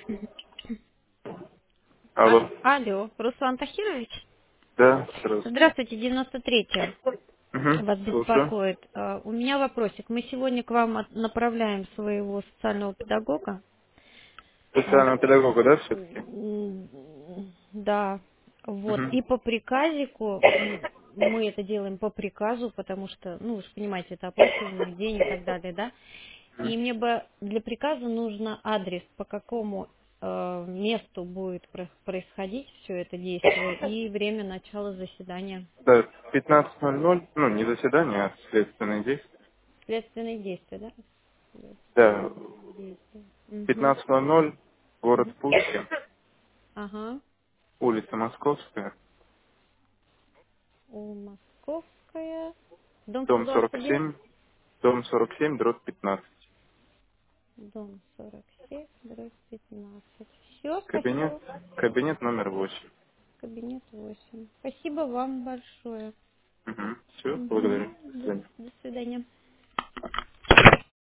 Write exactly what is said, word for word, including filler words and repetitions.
А, Алло. алло, Руслан Тахирович? Да, здравствуйте. Здравствуйте, девяносто третья. Угу, Вас слушаю. беспокоит. А, У меня вопросик. Мы сегодня к вам от- направляем своего социального педагога. А, Специального педагога, да, все-таки? м, Да. Вот. Угу. И по приказику, м, мы это делаем по приказу, потому что, ну, вы же понимаете, это оплачиваемый день и так далее, да? И мне бы для приказа нужно адрес, по какому э, месту будет про- происходить все это действие и время начала заседания. Да, пятнадцать ноль ноль, ну, не заседание, а следственные действия. Следственные действия, да? Да, Следственные действия. Угу. пятнадцать ноль ноль, город Угу. Пушкин, Ага. улица Московская, У Московская. Дом сто дом сорок двадцать девять. семь, дом сорок семь, дробь пятнадцать. Дом сорок семь, дробь пятнадцать. Все, Кабинет, спасибо. кабинет номер восемь. Кабинет восемь. Спасибо вам большое. Угу. Все, Угу. благодарю.